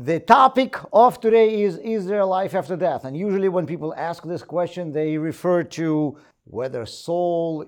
The topic of today is there life after death? And usually when people ask this question, they refer to whether soul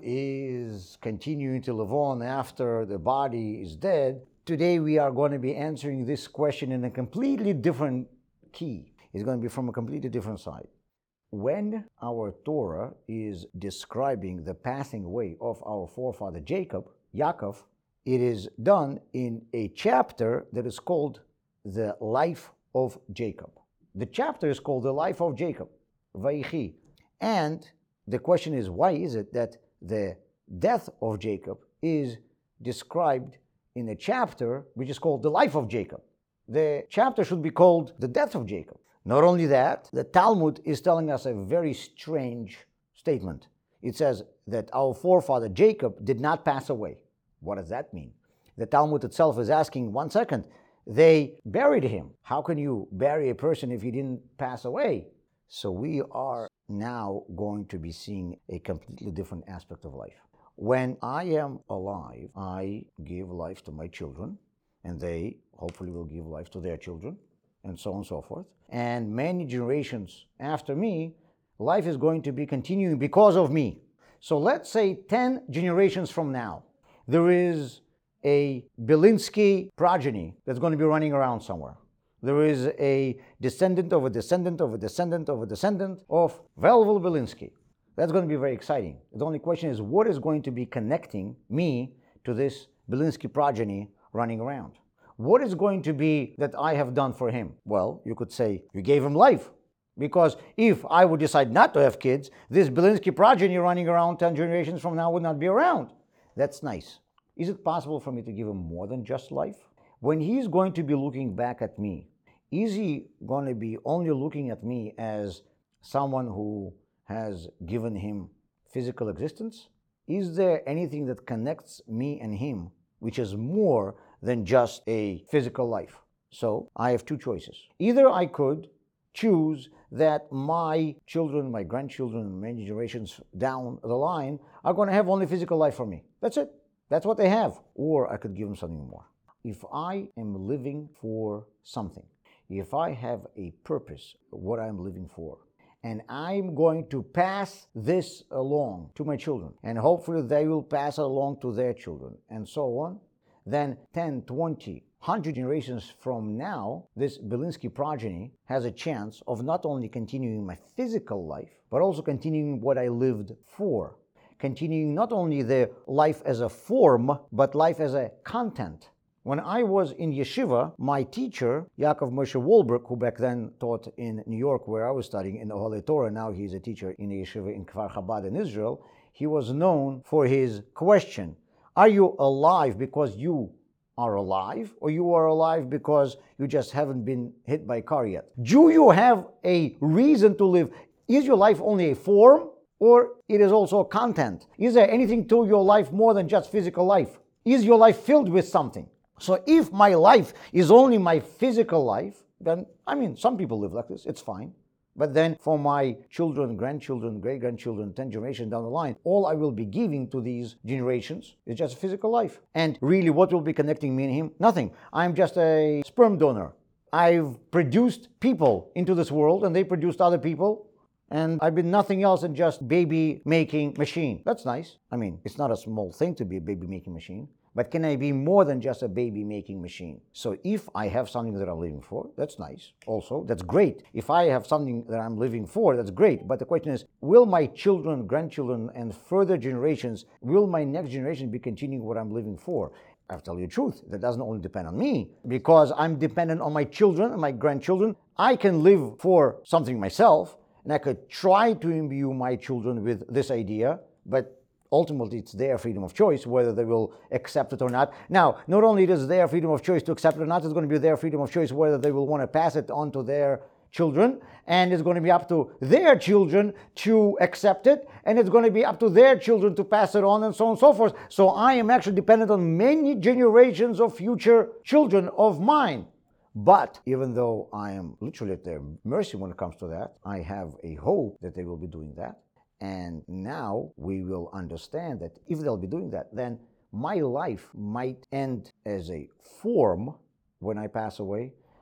is continuing to live on after the body is dead. Today we are going to be answering this question in a completely different key. It's going to be from a completely different side. When our Torah is describing the passing away of our forefather Yaakov, it is done in a chapter that is called the life of Jacob. The chapter is called the life of Jacob, Vayichi. And the question is, why is it that the death of Jacob is described in a chapter which is called the life of Jacob? The chapter should be called the death of Jacob. Not only that, the Talmud is telling us a very strange statement. It says that our forefather Jacob did not pass away. What does that mean? The Talmud itself is asking, 1 second, they buried him. How can you bury a person if he didn't pass away? So we are now going to be seeing a completely different aspect of life. When I am alive, I give life to my children, and they hopefully will give life to their children, and so on and so forth. And many generations after me, life is going to be continuing because of me. So let's say 10 generations from now, there is a Belinsky progeny that's going to be running around somewhere. There is a descendant of a descendant of a descendant of a descendant of Velvel Belinsky. That's going to be very exciting. The only question is, what is going to be connecting me to this Belinsky progeny running around? What is going to be that I have done for him? Well, you could say, you gave him life. Because if I would decide not to have kids, this Belinsky progeny running around 10 generations from now would not be around. That's nice. Is it possible for me to give him more than just life? When he's going to be looking back at me, is he going to be only looking at me as someone who has given him physical existence? Is there anything that connects me and him which is more than just a physical life? So I have two choices. Either I could choose that my children, my grandchildren, many generations down the line are going to have only physical life for me. That's it. That's what they have. Or I could give them something more. If I am living for something, if I have a purpose, what I'm living for, and I'm going to pass this along to my children, and hopefully they will pass it along to their children, and so on, then 10, 20, 100 generations from now, this Belinsky progeny has a chance of not only continuing my physical life, but also continuing what I lived for. Continuing not only the life as a form, but life as a content. When I was in yeshiva, my teacher, Yaakov Moshe Wolbrook, who back then taught in New York, where I was studying in the Ohel Torah, now he's a teacher in a yeshiva in Kfar Chabad in Israel, he was known for his question, are you alive because you are alive, or you are alive because you just haven't been hit by a car yet? Do you have a reason to live? Is your life only a form, or it is also a content? Is there anything to your life more than just physical life? Is your life filled with something? So if my life is only my physical life, then, some people live like this, it's fine. But then for my children, grandchildren, great-grandchildren, 10 generations down the line, all I will be giving to these generations is just physical life. And really, what will be connecting me and him? Nothing. I'm just a sperm donor. I've produced people into this world, and they produced other people. And I've been nothing else than just baby-making machine. That's nice. It's not a small thing to be a baby-making machine. But can I be more than just a baby-making machine? So if I have something that I'm living for, that's nice. Also, that's great. If I have something that I'm living for, that's great. But the question is, will my children, grandchildren, and further generations, will my next generation be continuing what I'm living for? I'll tell you the truth, that doesn't only depend on me, because I'm dependent on my children and my grandchildren. I can live for something myself, and I could try to imbue my children with this idea, but ultimately it's their freedom of choice whether they will accept it or not. Now, not only is it their freedom of choice to accept it or not, it's going to be their freedom of choice whether they will want to pass it on to their children, and it's going to be up to their children to accept it, and it's going to be up to their children to pass it on, and so on and so forth. So I am actually dependent on many generations of future children of mine. But even though I am literally at their mercy when it comes to that, I have a hope that they will be doing that. And now we will understand that if they'll be doing that, then my life might end as a form when I pass away,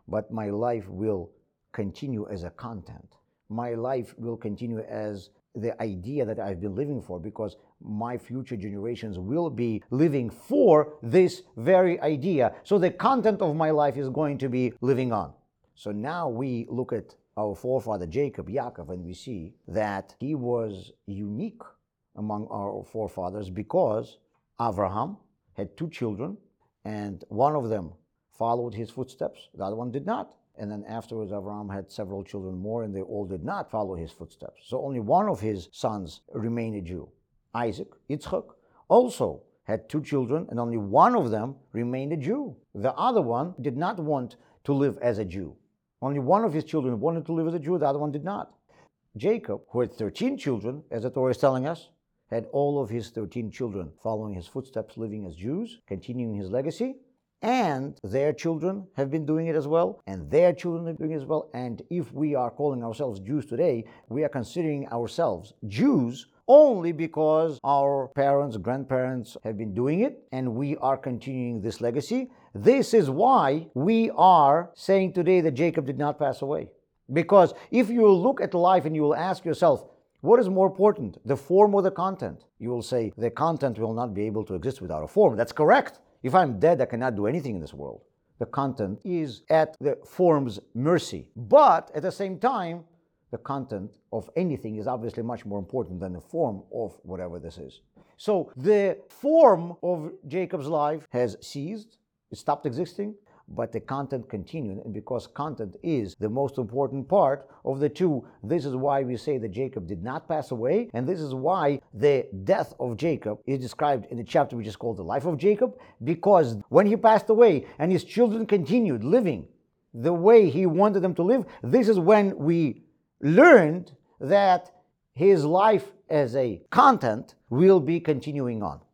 but my life will continue as a content. My life will continue as the idea that I've been living for, because my future generations will be living for this very idea. So the content of my life is going to be living on. So now we look at our forefather Jacob, Yaakov, and we see that he was unique among our forefathers because Abraham had two children, and one of them followed his footsteps, the other one did not. And then afterwards, Abraham had several children more, and they all did not follow his footsteps. So only one of his sons remained a Jew. Isaac, Yitzchak, also had two children, and only one of them remained a Jew. The other one did not want to live as a Jew. Only one of his children wanted to live as a Jew, the other one did not. Jacob, who had 13 children, as the Torah is telling us, had all of his 13 children following his footsteps, living as Jews, continuing his legacy. And their children have been doing it as well, and their children are doing it as well. And if we are calling ourselves Jews today, we are considering ourselves Jews only because our parents, grandparents have been doing it, and we are continuing this legacy. This is why we are saying today that Jacob did not pass away. Because if you look at life and you will ask yourself, what is more important, the form or the content? You will say, the content will not be able to exist without a form. That's correct. If I'm dead, I cannot do anything in this world. The content is at the form's mercy. But at the same time, the content of anything is obviously much more important than the form of whatever this is. So the form of Jacob's life has ceased, it stopped existing, but the content continued. And because content is the most important part of the two, this is why we say that Jacob did not pass away. And this is why the death of Jacob is described in the chapter which is called the life of Jacob, because when he passed away and his children continued living the way he wanted them to live, this is when we learned that his life as a content will be continuing on.